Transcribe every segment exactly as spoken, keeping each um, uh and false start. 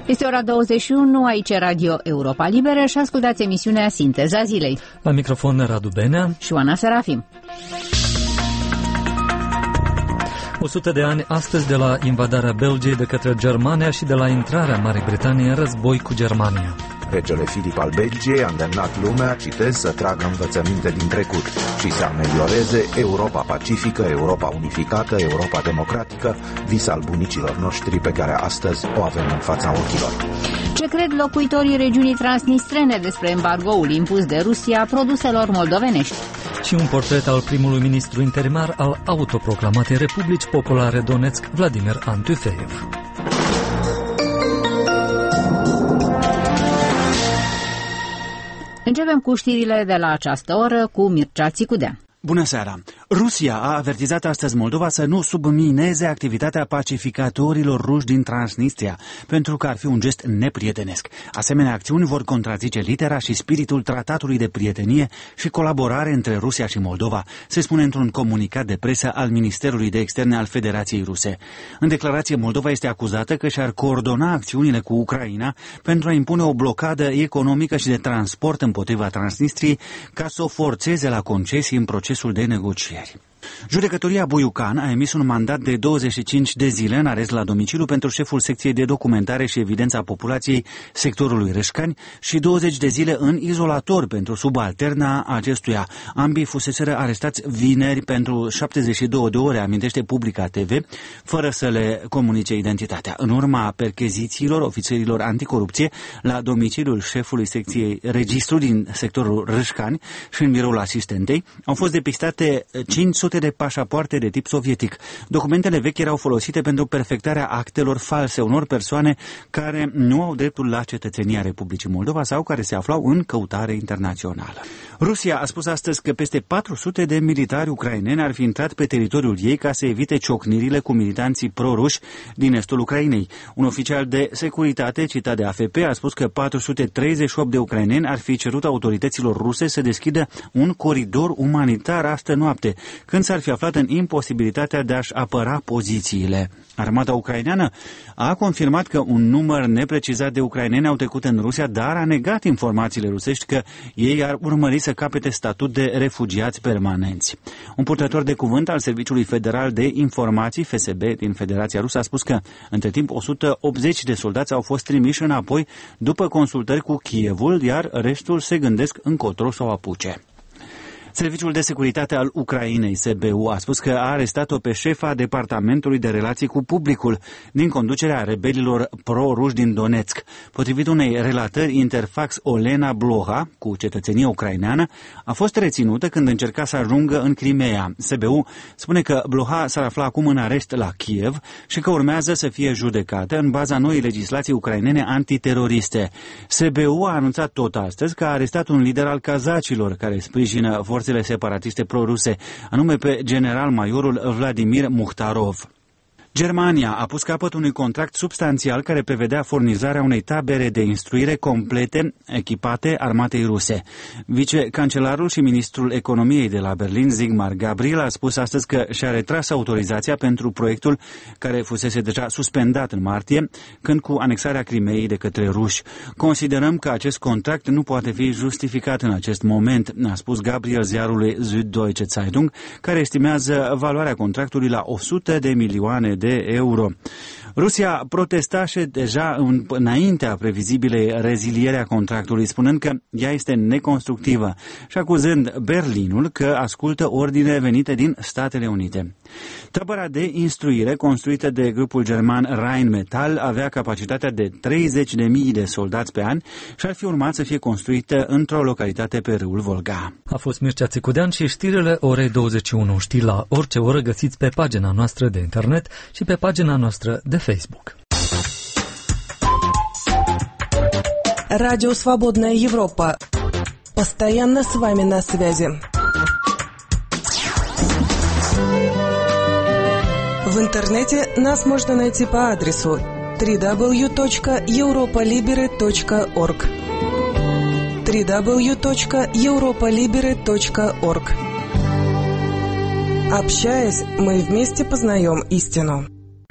Este ora douăzeci și unu, aici Radio Europa Liberă și ascultați emisiunea Sinteza Zilei. La microfon Radu Benea și Oana Serafim. o sută de ani astăzi de la invadarea Belgiei de către Germania și de la intrarea Marii Britanii în război cu Germania. Regele Filip al Belgiei a îndemnat lumea, citez, să tragă învățăminte din trecut și să amelioreze Europa pacifică, Europa unificată, Europa democratică, vis al bunicilor noștri pe care astăzi o avem în fața ochilor. Ce cred locuitorii regiunii transnistrene despre embargoul impus de Rusia produselor moldovenești? Și un portret al primului ministru interimar al autoproclamatei Republici Populare Donetsk, Vladimir Antufeev. Începem cu știrile de la această oră cu Mircea Țicudea. Bună seara! Rusia a avertizat astăzi Moldova să nu submineze activitatea pacificatorilor ruși din Transnistria, pentru că ar fi un gest neprietenesc. Asemenea acțiuni vor contrazice litera și spiritul tratatului de prietenie și colaborare între Rusia și Moldova, se spune într-un comunicat de presă al Ministerului de Externe al Federației Ruse. În declarație, Moldova este acuzată că și-ar coordona acțiunile cu Ucraina pentru a impune o blocadă economică și de transport împotriva Transnistriei, ca să o forțeze la concesii în procesul de negocieri. Judecătoria Buiucan a emis un mandat de douăzeci și cinci de zile în arest la domiciliu pentru șeful secției de documentare și evidență a populației sectorului Reșcani și douăzeci de zile în izolator pentru subalterna acestuia. Ambii fuseseră arestați vineri pentru șaptezeci și două de ore, amintește Publica T V, fără să le comunice identitatea. În urma perchezițiilor ofițerilor anticorupție la domiciliul șefului secției registru din sectorul Reșcani și în biroul asistentei au fost depistate cinci sute de pașapoarte de tip sovietic. Documentele vechi erau folosite pentru perfectarea actelor false unor persoane care nu au dreptul la cetățenia Republicii Moldova sau care se aflau în căutare internațională. Rusia a spus astăzi că peste patru sute de militari ucraineni ar fi intrat pe teritoriul ei ca să evite ciocnirile cu militanții proruși din estul Ucrainei. Un oficial de securitate citat de A F P a spus că patru sute treizeci și opt de ucraineni ar fi cerut autorităților ruse să deschidă un coridor umanitar astă noapte, când s-ar fi aflat în imposibilitatea de a-și apăra pozițiile. Armata ucraineană a confirmat că un număr neprecizat de ucraineni au trecut în Rusia, dar a negat informațiile rusești că ei ar urmări să capete statut de refugiați permanenți. Un purtător de cuvânt al Serviciului Federal de Informații, F S B, din Federația Rusă, a spus că, între timp, o sută optzeci de soldați au fost trimiși înapoi după consultări cu Kievul, iar restul se gândesc încotro să o apuce. Serviciul de Securitate al Ucrainei, S B U, a spus că a arestat-o pe șefa Departamentului de Relații cu Publicul din conducerea rebelilor pro-ruși din Donetsk. Potrivit unei relatări Interfax, Olena Bloha, cu cetățenie ucraineană, a fost reținută când încerca să ajungă în Crimea. S B U spune că Bloha s-ar afla acum în arest la Kiev și că urmează să fie judecată în baza noii legislații ucrainene antiteroriste. S B U a anunțat tot astăzi că a arestat un lider al kazacilor care sprijină forțele separatiste pro-ruse, anume pe general-majorul Vladimir Muhtarov. Germania a pus capăt unui contract substanțial care prevedea furnizarea unei tabere de instruire complete echipate armatei ruse. Vicecancelarul și ministrul economiei de la Berlin, Sigmar Gabriel, a spus astăzi că și-a retras autorizația pentru proiectul care fusese deja suspendat în martie, când cu anexarea Crimeei de către ruși. Considerăm că acest contract nu poate fi justificat în acest moment, a spus Gabriel ziarului Süddeutsche Zeitung, care estimează valoarea contractului la o sută de milioane de euro. Rusia protestase deja în, înaintea previzibilei reziliere a contractului, spunând că ea este neconstructivă și acuzând Berlinul că ascultă ordine venite din Statele Unite. Tabăra de instruire, construită de grupul german Rheinmetall, avea capacitatea de treizeci de mii de soldați pe an și ar fi urmat să fie construită într-o localitate pe râul Volga. A fost Mircea Țicudean și știrile orei douăzeci și unu. Știri la orice oră găsiți pe pagina noastră de internet și pe pagina noastră de Facebook. Радио «Свободная Европа». Постоянно с вами на связи. В интернете нас можно найти по адресу дабл ю дабл ю дабл ю точка европа либере точка орг. дабл ю дабл ю дабл ю точка европа либере точка орг. Общаясь, мы вместе познаем истину.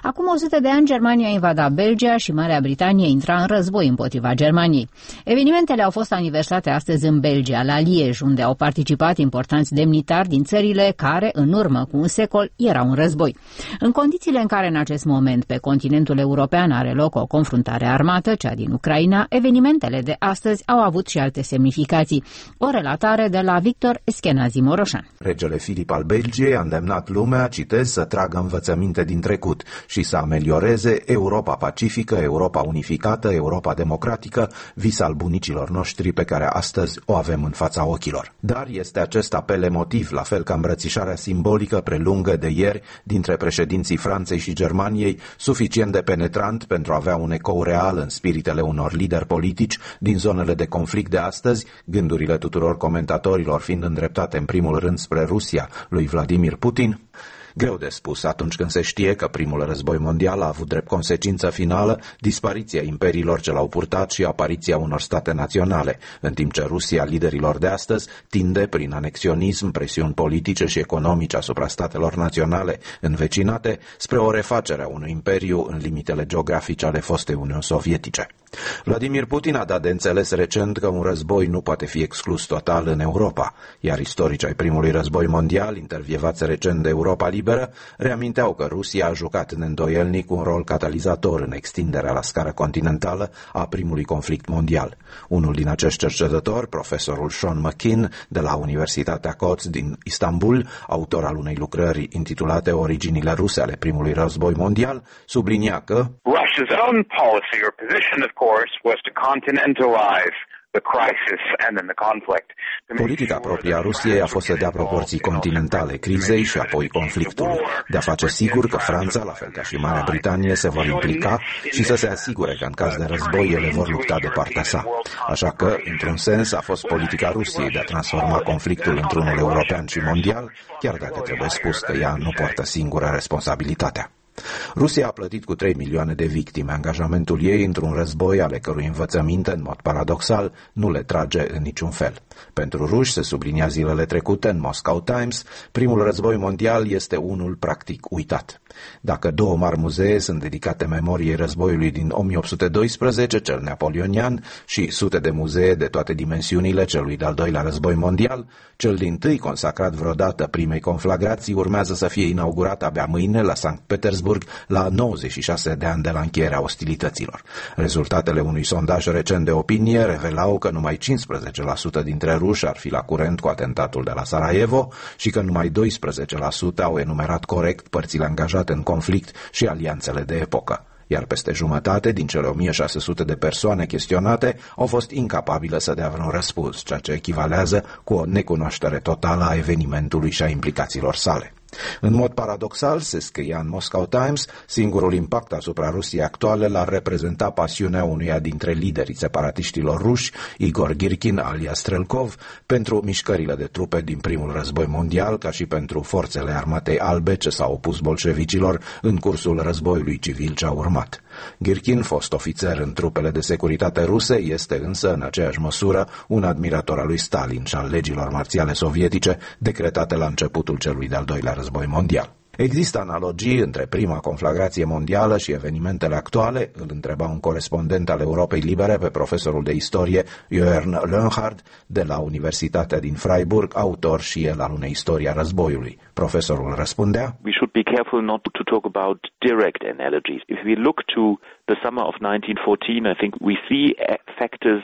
Acum o sută de ani, Germania invada Belgia și Marea Britanie intra în război împotriva Germaniei. Evenimentele au fost aniversate astăzi în Belgia, la Liege, unde au participat importanți demnitari din țările care, în urmă cu un secol, erau în război. În condițiile în care în acest moment pe continentul european are loc o confruntare armată, cea din Ucraina, evenimentele de astăzi au avut și alte semnificații. O relatare de la Victor Eskenazi Moroșan. Regele Filip al Belgiei a îndemnat lumea, citez, să tragă învățăminte din trecut și să amelioreze Europa pacifică, Europa unificată, Europa democratică, vis al bunicilor noștri pe care astăzi o avem în fața ochilor. Dar este acest apel emotiv, la fel ca îmbrățișarea simbolică prelungă de ieri dintre președinții Franței și Germaniei, suficient de penetrant pentru a avea un ecou real în spiritele unor lideri politici din zonele de conflict de astăzi, gândurile tuturor comentatorilor fiind îndreptate în primul rând spre Rusia, lui Vladimir Putin? Greu de spus atunci când se știe că primul război mondial a avut drept consecință finală dispariția imperiilor ce l-au purtat și apariția unor state naționale, în timp ce Rusia, liderilor de astăzi, tinde prin anexionism, presiuni politice și economice asupra statelor naționale învecinate spre o refacere a unui imperiu în limitele geografice ale fostei Uniuni Sovietice. Vladimir Putin a dat de înțeles recent că un război nu poate fi exclus total în Europa, iar istorici ai primului război mondial, intervievați recent de Europa Liberă, reaminteau că Rusia a jucat neîndoielnic un rol catalizator în extinderea la scară continentală a primului conflict mondial. Unul din acești cercetători, profesorul Sean McKean de la Universitatea Coates din Istanbul, autor al unei lucrări intitulate Originile ruse ale primului război mondial, sublinia că Russia's own policy or position, of course, was to continentalize the crisis and then the conflict. Politica proprie a Rusiei a fost să dea proporții continentale crizei și apoi conflictului, de a face sigur că Franța, la fel ca și Marea Britanie, se vor implica și să se asigure că în caz de război ele vor lupta de partea sa. Așa că, într-un sens, a fost politica Rusiei de a transforma conflictul într-unul european și mondial, chiar dacă trebuie spus că ea nu poartă singură responsabilitatea. Rusia a plătit cu trei milioane de victime angajamentul ei într-un război ale cărui învățăminte, în mod paradoxal, nu le trage în niciun fel. Pentru ruși, se sublinia zilele trecute în Moscow Times, primul război mondial este unul practic uitat. Dacă două mari muzee sunt dedicate memoriei războiului din o mie opt sute doisprezece, cel napoleonian, și sute de muzee de toate dimensiunile celui de-al doilea război mondial, cel dintâi consacrat vreodată primei conflagrații urmează să fie inaugurat abia mâine la Sankt Petersburg, la nouăzeci și șase de ani de la încheierea ostilităților. Rezultatele unui sondaj recent de opinie revelau că numai cincisprezece la sută dintre ruși ar fi la curent cu atentatul de la Sarajevo și că numai doisprezece la sută au enumerat corect părțile angajate în conflict și alianțele de epocă, iar peste jumătate din cele o mie șase sute de persoane chestionate au fost incapabile să dea vreun răspuns, ceea ce echivalează cu o necunoaștere totală a evenimentului și a implicațiilor sale. În mod paradoxal, se scria în Moscow Times, singurul impact asupra Rusiei actuale l-ar reprezenta pasiunea unuia dintre liderii separatiștilor ruși, Igor Girkin alias Strelkov, pentru mișcările de trupe din primul război mondial, ca și pentru forțele armatei albe ce s-au opus bolșevicilor în cursul războiului civil ce a urmat. Girkin, fost ofițer în trupele de securitate ruse, este însă în aceeași măsură un admirator al lui Stalin și al legilor marțiale sovietice decretate la începutul celui de-al doilea război mondial. Există analogii între prima conflagrație mondială și evenimentele actuale? Îl întreba un corespondent al Europei Libere pe profesorul de istorie Jörn Leonhard de la Universitatea din Freiburg, autor și el al unei istorii a războiului. Profesorul răspundea: We should be careful not to talk about direct analogies. If we look to the summer of nineteen fourteen, I think we see factors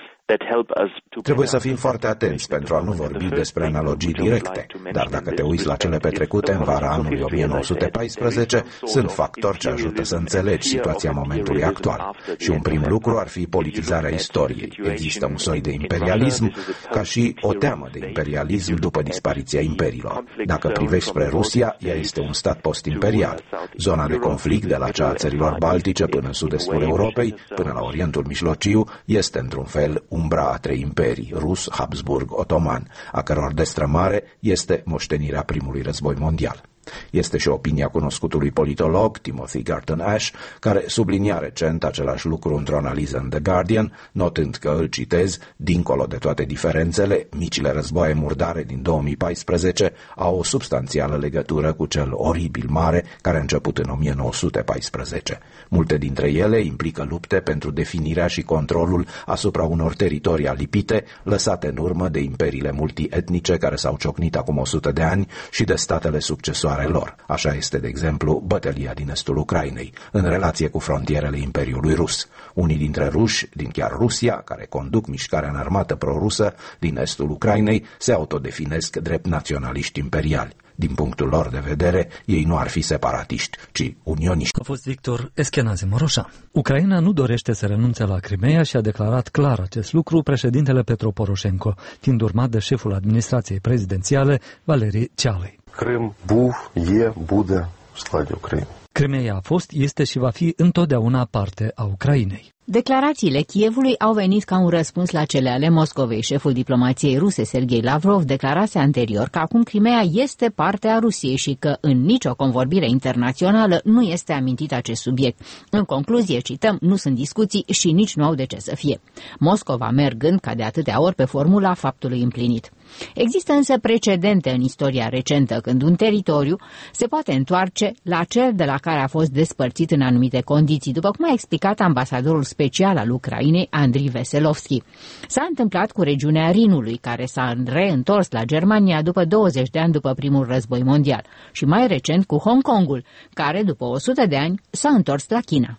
Trebuie să fim foarte atenți pentru a nu vorbi despre analogii directe, dar dacă te uiți la cele petrecute în vara anului o mie nouă sute paisprezece, sunt factori ce ajută să înțelegi situația momentului actual. Și un prim lucru ar fi politizarea istoriei. Există un soi de imperialism, ca și o teamă de imperialism după dispariția imperiilor. Dacă privești spre Rusia, ea este un stat post-imperial. Zona de conflict, de la cea a țărilor baltice până în sud-estul Europei, până la Orientul Mijlociu, este într-un fel umbra a trei imperii, rus, Habsburg, otoman, a căror destrămare este moștenirea primului război mondial. Este și opinia cunoscutului politolog Timothy Garton Ash, care sublinia recent același lucru într-o analiză în The Guardian, notând că, îl citez, dincolo de toate diferențele, micile războaie murdare din două mii paisprezece au o substanțială legătură cu cel oribil mare care a început în o mie nouă sute paisprezece. Multe dintre ele implică lupte pentru definirea și controlul asupra unor teritorii alipite, lăsate în urmă de imperiile multietnice care s-au ciocnit acum o sută de ani și de statele succesoare lor. Așa este, de exemplu, bătălia din estul Ucrainei, în relație cu frontierele Imperiului Rus. Unii dintre ruși, din chiar Rusia, care conduc mișcarea înarmată prorusă din estul Ucrainei, se autodefinesc drept naționaliști imperiali. Din punctul lor de vedere, ei nu ar fi separatiști, ci unioniști. A fost Victor Eschenazi Moroșa. Ucraina nu dorește să renunțe la Crimea și a declarat clar acest lucru președintele Petro Poroșenko, fiind urmat de șeful administrației prezidențiale, Valerii Cealei. Crim buv, e, bude, в складі України. Crimea a fost, este și va fi întotdeauna parte a Ucrainei. Declarațiile Kievului au venit ca un răspuns la cele ale Moscovei. Șeful diplomației ruse, Sergei Lavrov, declarase anterior că acum Crimea este parte a Rusiei și că în nicio convorbire internațională nu este amintit acest subiect. În concluzie, cităm, nu sunt discuții și nici nu au de ce să fie. Moscova mergând ca de atâtea ori pe formula faptului împlinit. Există însă precedente în istoria recentă când un teritoriu se poate întoarce la cel de la care a fost despărțit în anumite condiții, după cum a explicat ambasadorul special al Ucrainei, Andriy Veselovski. S-a întâmplat cu regiunea Rinului, care s-a reîntors la Germania după douăzeci de ani după primul război mondial, și mai recent cu Hong Kongul, care după o sută de ani s-a întors la China.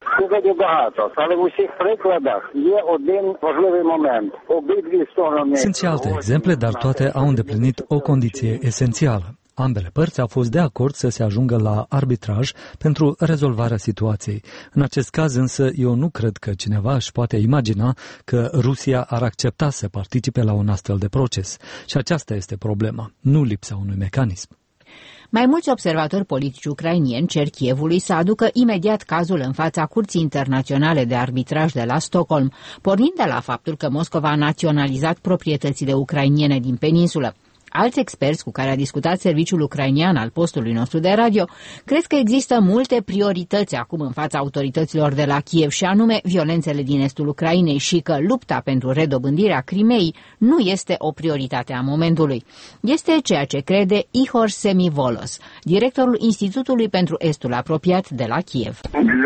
Sunt și alte exemple, dar toate au îndeplinit o condiție esențială. Ambele părți au fost de acord să se ajungă la arbitraj pentru rezolvarea situației. În acest caz însă eu nu cred că cineva își poate imagina că Rusia ar accepta să participe la un astfel de proces. Și aceasta este problema, nu lipsa unui mecanism. Mai mulți observatori politici ucrainieni cer Kievului să aducă imediat cazul în fața Curții Internaționale de Arbitraj de la Stockholm, pornind de la faptul că Moscova a naționalizat proprietățile ucrainiene din peninsulă. Alți experți cu care a discutat serviciul ucrainian al postului nostru de radio cred că există multe priorități acum în fața autorităților de la Kiev, și anume violențele din estul Ucrainei, și că lupta pentru redobândirea Crimeei nu este o prioritate a momentului. Este ceea ce crede Ihor Semivolos, directorul Institutului pentru Estul Apropiat de la Kiev.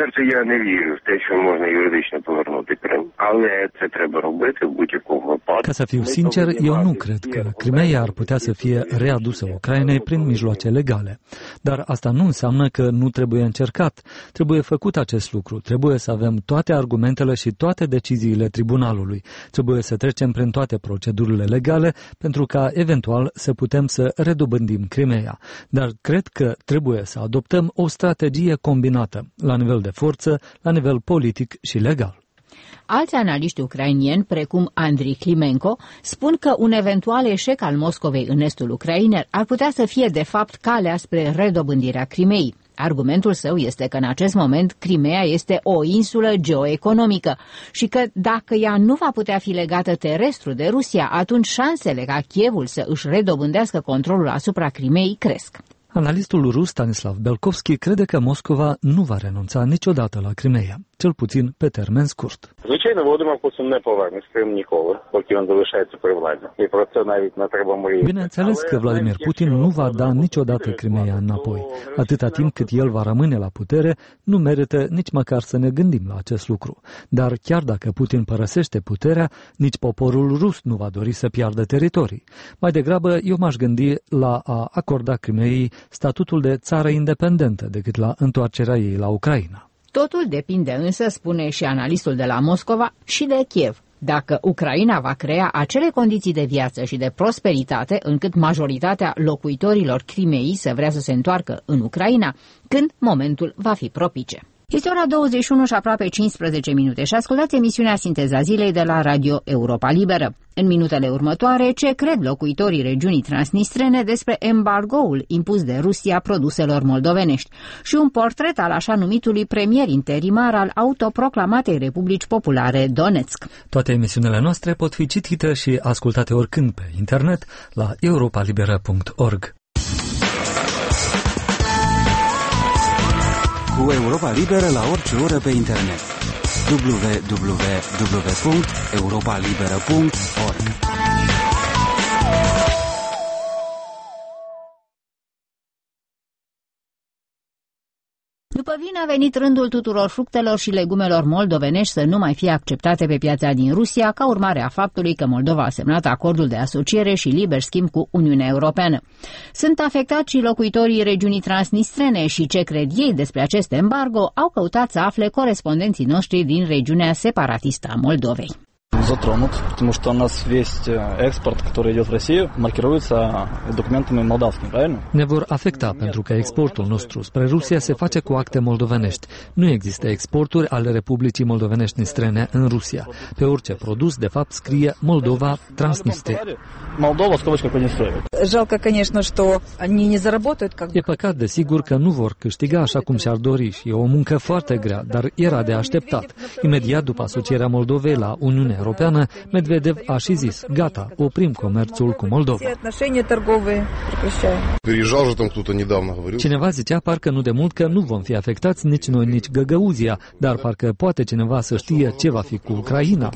Ca să fiu sincer, eu nu cred că Crimeea ar putea să fie readusă Ucrainei prin mijloace legale. Dar asta nu înseamnă că nu trebuie încercat. Trebuie făcut acest lucru. Trebuie să avem toate argumentele și toate deciziile tribunalului. Trebuie să trecem prin toate procedurile legale pentru ca eventual să putem să redobândim Crimeea. Dar cred că trebuie să adoptăm o strategie combinată, la nivel de forță, la nivel politic și legal. Alți analiști ucrainieni, precum Andriy Klimenko, spun că un eventual eșec al Moscovei în estul Ucrainei ar putea să fie de fapt calea spre redobândirea Crimeei. Argumentul său este că în acest moment Crimeea este o insulă geoeconomică și că dacă ea nu va putea fi legată terestru de Rusia, atunci șansele ca Kievul să își redobândească controlul asupra Crimeei cresc. Analistul rus Stanislav Belkovski crede că Moscova nu va renunța niciodată la Crimeea, cel puțin pe termen scurt. Bineînțeles că Vladimir Putin nu va da niciodată Crimeea înapoi. Atâta timp cât el va rămâne la putere, nu merită nici măcar să ne gândim la acest lucru. Dar chiar dacă Putin părăsește puterea, nici poporul rus nu va dori să piardă teritorii. Mai degrabă, eu m-aș gândi la a acorda Crimeei statutul de țară independentă decât la întoarcerea ei la Ucraina. Totul depinde însă, spune și analistul de la Moscova, și de Kiev. Dacă Ucraina va crea acele condiții de viață și de prosperitate încât majoritatea locuitorilor Crimeei să vrea să se întoarcă în Ucraina, când momentul va fi propice. Este ora douăzeci și unu și aproape cincisprezece minute și ascultați emisiunea Sinteza Zilei de la Radio Europa Liberă. În minutele următoare, ce cred locuitorii regiunii transnistrene despre embargoul impus de Rusia produselor moldovenești și un portret al așa numitului premier interimar al autoproclamatei Republici Populare Donetsk. Toate emisiunile noastre pot fi citite și ascultate oricând pe internet la europa liberă punct org. cu Europa Liberă la orice oră pe internet. w w w punct europa liberă punct org. După vin a venit rândul tuturor fructelor și legumelor moldovenești să nu mai fie acceptate pe piața din Rusia, ca urmare a faptului că Moldova a semnat acordul de asociere și liber schimb cu Uniunea Europeană. Sunt afectați și locuitorii regiunii transnistrene și ce cred ei despre acest embargo au căutat să afle corespondenții noștri din regiunea separatistă a Moldovei. Затронут, потому что у нас весь экспорт, который идет в Россию, маркируется документами молдавскими, правильно? Ne vor afecta pentru că exportul nostru spre Rusia se face cu acte moldovenești. Nu există exporturi ale Republicii Moldovenești Nistrene în Rusia. Pe orice produs, de fapt, scrie Moldova, Transnistria. Moldova, скобочка Приднестровье. Жалко, конечно, что они не заработают как. E păcat, desigur, că nu vor câștiga așa cum și-ar dori și e o muncă foarte grea, dar era de așteptat. Imediat după asocierea Moldovei la Uniunea Europeană, Medvedev a și zis, gata, oprim comerțul cu Moldova. Cineva zicea parcă nu de mult că nu vom fi afectați nici noi, nici Găgăuzia, dar parcă poate cineva să știe ce va fi cu Ucraina.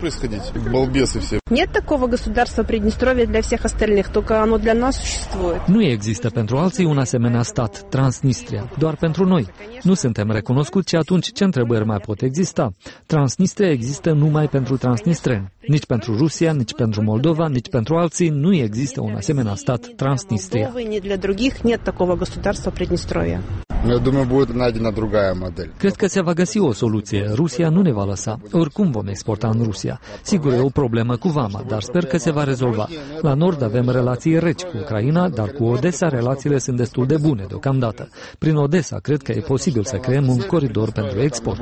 Нет такого государства Приднестровья для всех остальных, только оно для нас существует. Nu există pentru alții un asemenea stat, Transnistria, doar pentru noi. Nu suntem recunoscuți și atunci ce întrebări mai pot exista? Transnistria există numai pentru transnistreni. Nici pentru Rusia, nici pentru Moldova, nici pentru alții nu există un asemenea stat, Transnistria. Cred că se va găsi o soluție. Rusia nu ne va lăsa. Oricum vom exporta în Rusia. Sigur, e o problemă cu vama, dar sper că se va rezolva. La nord avem relații reci cu Ucraina, dar cu Odessa relațiile sunt destul de bune deocamdată. Prin Odessa cred că e posibil să creăm un coridor pentru export.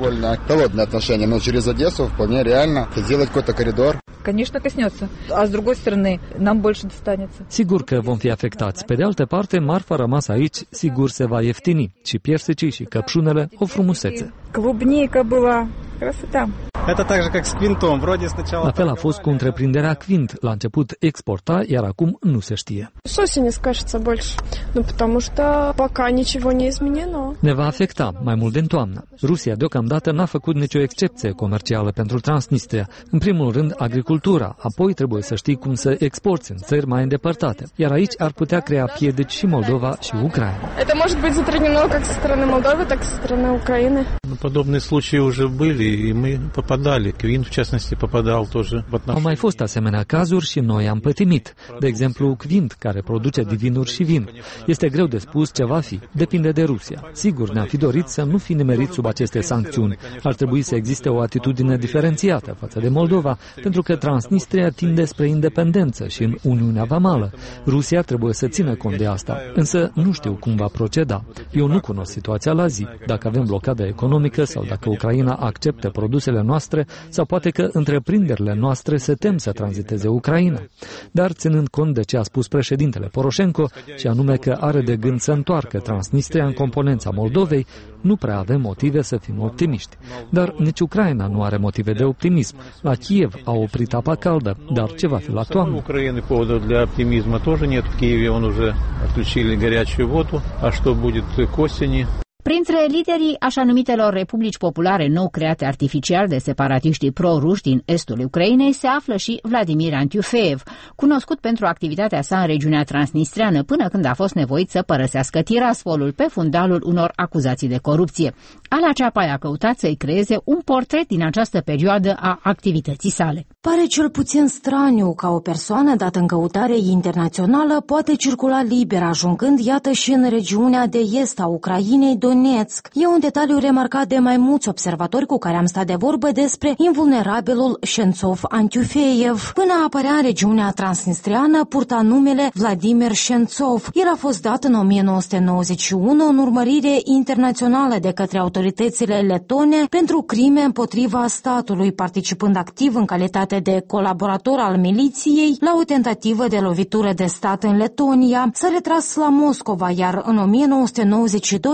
Конечно, коснется. А с другой стороны, нам больше достанется. Sigur că vom fi afectați. Pe de altă parte, marfa rămasă aici, sigur se va ieftini. Și piersicii și căpșunele, o frumusețe. Клубника была. Красота. Это так же, как с Квинтом. Вроде сначала... La fel a fost cu întreprinderea Quint. La început exporta, iar acum nu se știe. С осени скажется больше. Ну, потому что пока ничего не изменено. Ne va afecta mai mult din toamnă. Rusia deocamdată n-a făcut nicio excepție comercială pentru Transnistria. În primul rând, agricultura. Apoi trebuie să știi cum să exporți în țări mai îndepărtate. Iar aici ar putea crea piedici și Moldova și Ucraina. Это может быть затруднено как со стороны Молдовы, так и со стороны Украины. Подобные случаи уже были, и мы попадали. Квинт, в частности, попадал тоже в отношении. Au mai fost asemenea cazuri și noi am pătimit. De exemplu, Quint, care produce divinuri și vin. Este greu de spus ce va fi. Depinde de Rusia. Sigur, ne-am fi dorit să nu fi nimerit sub aceste sancțiuni. Ar trebui să existe o atitudine diferențiată față de Moldova, pentru că Transnistria tinde spre independență și în Uniunea Vamală. Rusia trebuie să țină cont de asta, însă nu știu cum va proceda. Eu nu cunosc situația la zi, dacă avem blocadă economică sau dacă Ucraina acceptă produsele noastre sau poate că întreprinderile noastre se tem să tranziteze Ucraina. Dar ținând cont de ce a spus președintele Poroșenko, și anume că are de gând să întoarcă Transnistria în componența Moldovei, nu prea avem motive să fim optimiști. Dar nici Ucraina nu are motive de optimism. La Kiev a oprit apa caldă, dar ce va fi la toamnă? Ucraina повода для оптимизма тоже нет. В Киеве он уже отключили горячую воду. А что будет к осени? Printre liderii așa numitelor republici populare nou create artificial de separatiștii pro-ruși din estul Ucrainei se află și Vladimir Antiufeev, cunoscut pentru activitatea sa în regiunea transnistreană până când a fost nevoit să părăsească Tiraspoliul pe fundalul unor acuzații de corupție. Ala Ceapai a căutat să-i creeze un portret din această perioadă a activității sale. Pare cel puțin straniu ca o persoană dată în căutare internațională poate circula liber, ajungând iată și în regiunea de est a Ucrainei, Donetsk. E un detaliu remarcat de mai mulți observatori cu care am stat de vorbă despre invulnerabilul Șențov Antiufeev. Până apărea în regiunea transnistriană, purta numele Vladimir Șențov. El a fost dat în o mie nouă sute nouăzeci și unu în urmărire internațională de către autoritățile letone pentru crime împotriva statului, participând activ în calitate de colaborator al miliției la o tentativă de lovitură de stat în Letonia. S-a retras la Moscova, iar în o mie nouă sute nouăzeci și doi a jucat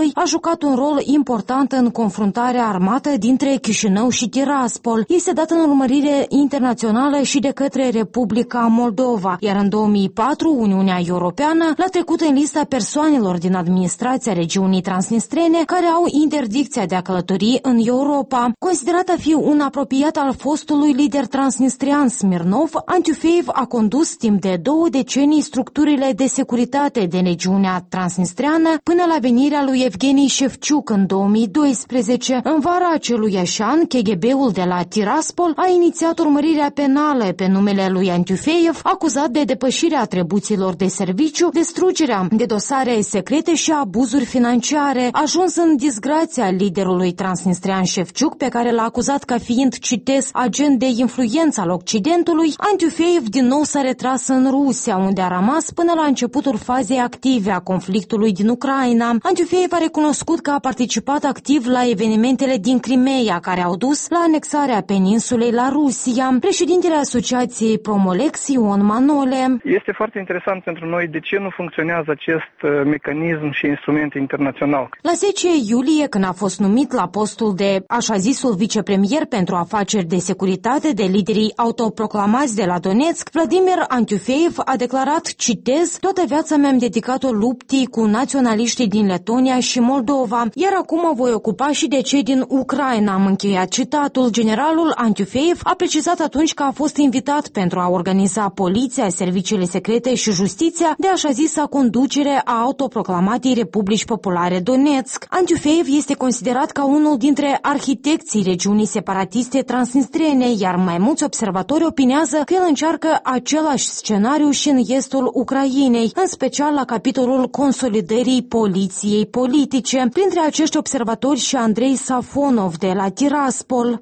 jucat un rol important în confruntarea armată dintre Chișinău și Tiraspol. Este dat în urmărire internațională și de către Republica Moldova, iar în două mii patru Uniunea Europeană l-a trecut în lista persoanelor din administrația regiunii transnistrene care au interdicția de a călători în Europa. Considerat a fi un apropiat al fostului lider transnistrian Smirnov, Antiufeev a condus timp de două decenii structurile de securitate de regiunea transnistreană până la venirea lui Evgeni Șefciuc în două mii doisprezece. În vara aceluiași an, K G B-ul de la Tiraspol a inițiat urmărirea penală pe numele lui Antiufeev, acuzat de depășirea atribuțiilor de serviciu, distrugerea de dosare secrete și abuzuri financiare. Ajuns în disgrația liderului transnistrian Șefciuc, pe care l-a acuzat ca fiind, citez, agent de influență al Occidentului, Antiufeev din nou s-a retras în Rusia, unde a rămas până la începutul fazei active a conflictului din Ucraina. Antiufeev a recunoscut că a participat activ la evenimentele din Crimeea, care au dus la anexarea peninsulei la Rusia. Președintele Asociației Promolex, Ion Manole. Este foarte interesant pentru noi de ce nu funcționează acest mecanism și instrument internațional. La zece iulie, când a fost numit la postul de așa zisul vicepremier pentru afaceri de securitate de liderii autoproclamați de la Donetsk, Vladimir Antiufeev a declarat, citez, toată viața mi-am dedicat-o luptii cu naționaliștii din Letonia și Moldova, iar acum mă voi ocupa și de cei din Ucraina, am încheiat citatul. Generalul Antiufeev a precizat atunci că a fost invitat pentru a organiza poliția, serviciile secrete și justiția de așa zisa conducere a autoproclamatei Republici Populare Donetsk. Antiufeev este considerat ca unul dintre arhitecții regiunii separatiste transnistrene, iar mai mulți observatori opinează că el încearcă același scenariu și în estul Ucrainei, în special la capitolul consolidării poliției politice. Printre acești observatori și Andrei Safonov de la Tiraspol.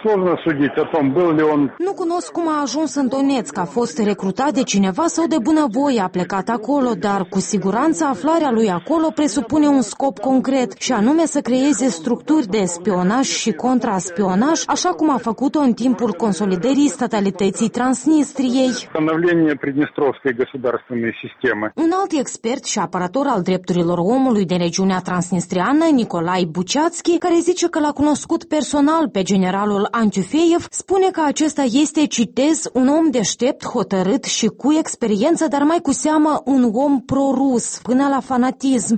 Nu cunosc cum a ajuns în Donetsk, a fost recrutat de cineva sau de bunăvoie a plecat acolo, dar cu siguranță aflarea lui acolo presupune un scop concret, și anume să creeze structuri de spionaj și contraspionaj, așa cum a făcut-o în timpul consolidării statalității Transnistriei. Un alt expert și apărător al drepturilor omului de regiunea transnistriană, Nicolai Buceațchi, care zice că l-a cunoscut personal pe generalul Antiufeev, spune că acesta este, citez, un om deștept, hotărât și cu experiență, dar mai cu seamă un om pro-rus, până la fanatism.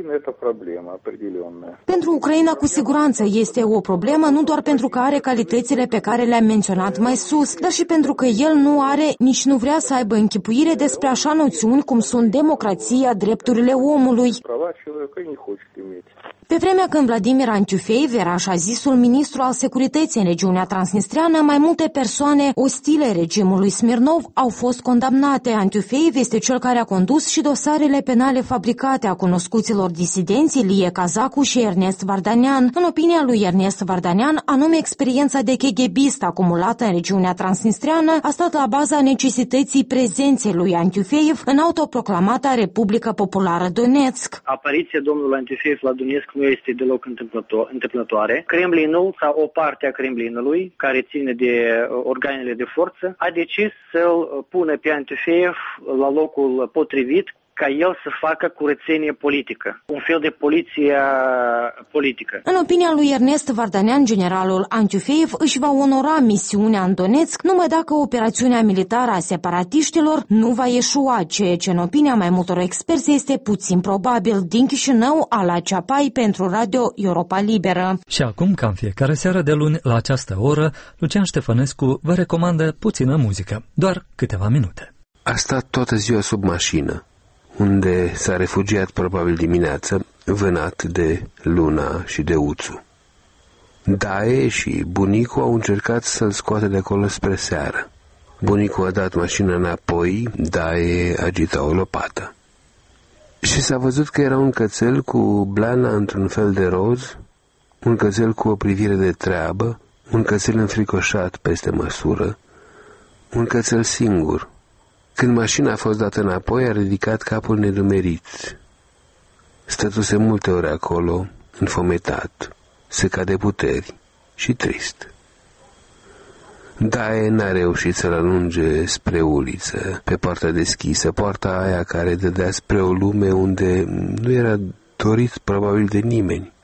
Pentru Ucraina cu siguranță este o problemă, nu doar pentru că are calitățile pe care le-am menționat mai sus, dar și pentru că el nu are, nici nu vrea să aibă închipuire despre așa noțiuni cum sunt democrația, drepturile omului. Pe vremea când Vladimir Antiufeev era așa zisul ministru al securității în regiunea transnistreană, mai multe persoane ostile regimului Smirnov au fost condamnate. Antiufeev este cel care a condus și dosarele penale fabricate a cunoscuților disidenți Ilie Cazacu și Ernest Vardanian. În opinia lui Ernest Vardanian, anume experiența de K G B-ist acumulată în regiunea transnistreană a stat la baza necesității prezenței lui Antiufeev în autoproclamata Republică Populară Donetsk. Apariția domnului Antiufeev la Donetsk nu este deloc întâmplătoare. Kremlinul sau o parte a Kremlinului, care ține de organele de forță, a decis să-l pună pe Antiufeev la locul potrivit ca el să facă curățenie politică, un fel de poliție politică. În opinia lui Ernest Vardanian, generalul Antiufeev își va onora misiunea în Donetsk numai dacă operațiunea militară a separatiștilor nu va eșua, ceea ce în opinia mai multor experți este puțin probabil. Din Chișinău, Ala Ceapai pentru Radio Europa Liberă. Și acum, ca în fiecare seară de luni, la această oră, Lucian Ștefănescu vă recomandă puțină muzică, doar câteva minute. A stat toată ziua sub mașină, unde s-a refugiat probabil dimineață, vânat de Luna și de Uțu. Dae și bunicul au încercat să-l scoată de acolo spre seară. Bunicul a dat mașina înapoi, Dae agita o lopată. Și s-a văzut că era un cățel cu blana într-un fel de roz, un cățel cu o privire de treabă, un cățel înfricoșat peste măsură, un cățel singur. Când mașina a fost dată înapoi, a ridicat capul nedumerit. Stătuse multe ore acolo, înfometat, secat de puteri și trist. Dae n-a reușit să-l alunge spre uliță, pe poarta deschisă, poarta aia care dădea spre o lume unde nu era dorit probabil de nimeni.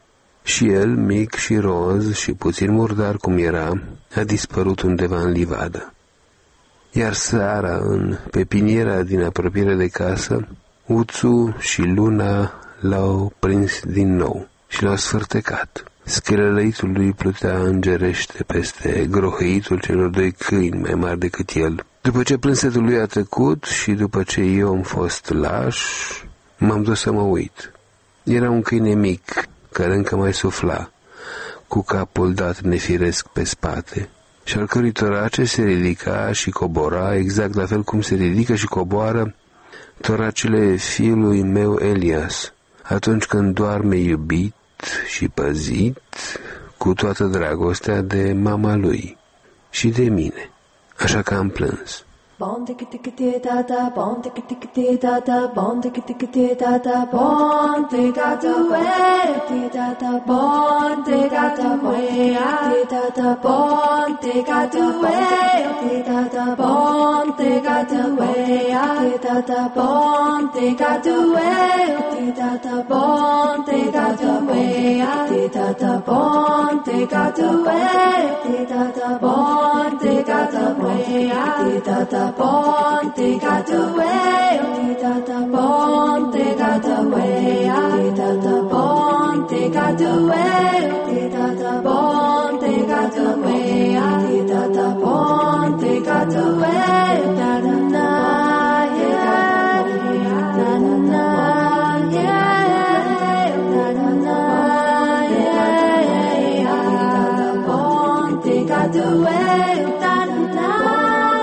Și el, mic și roz și puțin murdar cum era, a dispărut undeva în livadă. Iar seara, în pepiniera din apropiere de casă, Uțu și Luna l-au prins din nou și l-au sfârtecat. Schelălăitul lui plutea îngerește peste grohăitul celor doi câini mai mari decât el. După ce plânsetul lui a trecut și după ce eu am fost laș, m-am dus să mă uit. Era un câine mic, care încă mai sufla, cu capul dat nefiresc pe spate, și al cărui torace se ridica și cobora exact la fel cum se ridică și coboară toracele fiului meu Elias, atunci când doarme iubit și păzit cu toată dragostea de mama lui și de mine, așa că am plâns. Bon tic tic tic da da, bon tic tic tic da da, bon tic tic tic da da, bon tic da da we da da, bon tic da da we da da, bon tic da da we da da, bon tic da da we da da, bon tic da da we da da, bon tic da da we da da, bon tic da da we da da, bon tic da da we da da. Ponte got away, da da ponte got away, da da ponte got away, da da ponte got away, da da ponte got away, da da na yeah, da da na yeah, da da na yeah, da da ponte got away, da da na.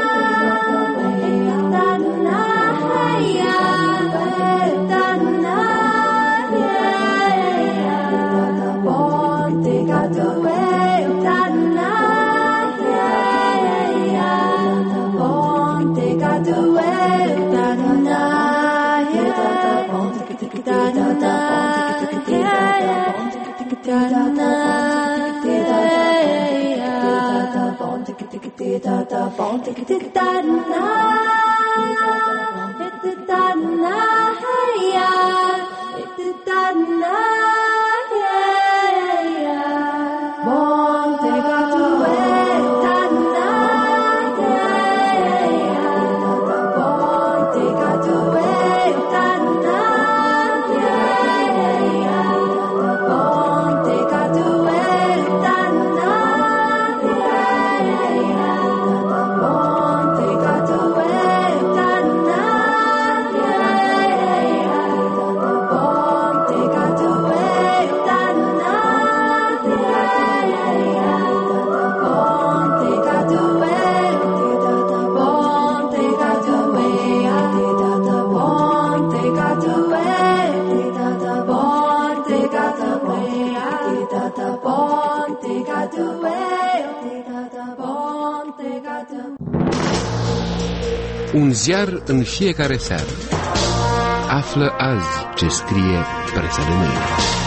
Un ziar în fiecare seară. Află azi ce scrie presa de mâine.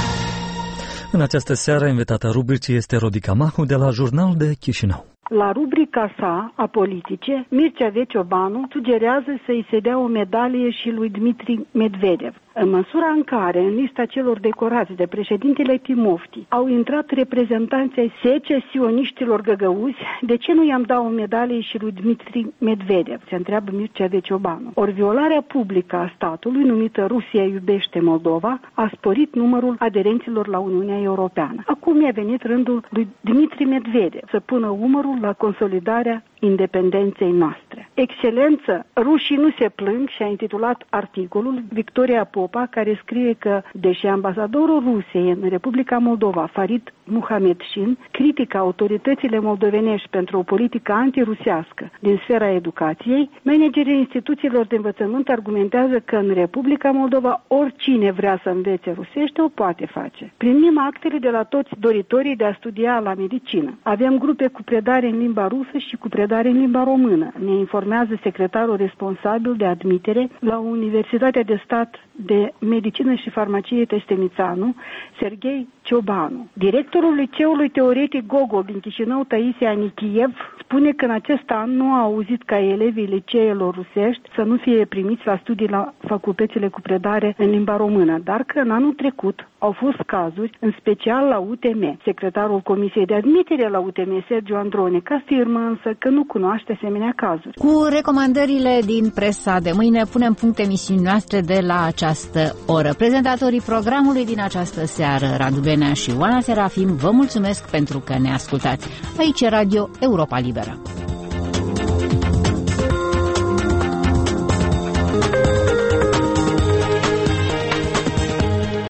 În această seară, invitata rubricii este Rodica Mahu de la Jurnal de Chișinău. La rubrica sa, a politice, Mircea Veciobanu sugerează să-i se dea o medalie și lui Dmitri Medvedev. În măsura în care, în lista celor decorați de președintele Timofti, au intrat reprezentanții ai secesioniștilor găgăuzi, de ce nu i-am dat o medalie și lui Dmitri Medvedev, se întreabă Mircea Veciobanu. Ori violarea publică a statului, numită Rusia iubește Moldova, a sporit numărul aderenților la Uniunea Europeană. Acum i-a venit rândul lui Dmitri Medvedev să pună umărul la consolidarea independenței noastre. Excelență, rușii nu se plâng, și a intitulat articolul Victoria Popa, care scrie că, deși ambasadorul Rusiei în Republica Moldova, Farid Muhamedșin, critică autoritățile moldovenești pentru o politică antirusească din sfera educației, managerii instituțiilor de învățământ argumentează că în Republica Moldova oricine vrea să învețe rusește o poate face. Primim actele de la toți doritorii de a studia la medicină. Avem grupe cu predare în limba rusă și cu predare în limba română, ne informează secretarul responsabil de admitere la Universitatea de Stat de Medicină și Farmacie Teștemițanu, Serghei Ciobanu. Directorul Liceului Teoretic Gogol din Chișinău, Taisia Anichiev, spune că în acest an nu a auzit ca elevii liceelor rusești să nu fie primiți la studii la facultățile cu predare în limba română, dar că în anul trecut au fost cazuri, în special la U T M. Secretarul Comisiei de Admitere la U T M, Sergiu Andronica, afirmă însă că nu cunoaște asemenea cazuri. Cu recomandările din presa de mâine punem punct emisiunii noastre de la această oră. Prezentatorii programului din această seară, Radu Benea și Oana Serafim, vă mulțumesc pentru că ne ascultați. Aici e Radio Europa Liberă.